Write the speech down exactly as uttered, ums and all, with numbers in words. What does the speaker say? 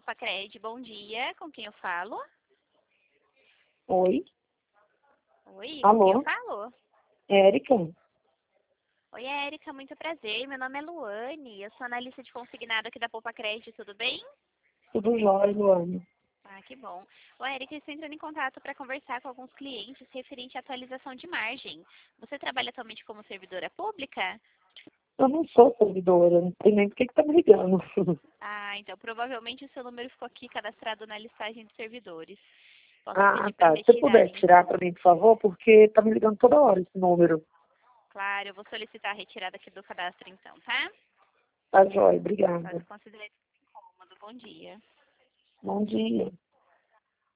Poupa Cred, bom dia. Com quem eu falo? Oi, Oi, com quem eu alô, falo? Érica? Oi, Érica, muito prazer. Meu nome é Luane. Eu sou analista de consignado aqui da Poupa Cred, tudo bem? Tudo jóia, Luane? Ah, que bom. Ô, Érica, eu estou entrando em contato para conversar com alguns clientes referente à atualização de margem. Você trabalha atualmente como servidora pública? Eu não sou servidora, não sei nem por que que tá me ligando. Ah, então provavelmente o seu número ficou aqui cadastrado na listagem de servidores. Posso Ah, pedir para tá. Se você retirar, puder tirar então? para mim, por favor, porque tá me ligando toda hora esse número. Claro, eu vou solicitar a retirada aqui do cadastro, então, tá? Tá jóia, Caso obrigada. considere incômodo. Bom dia. Bom dia.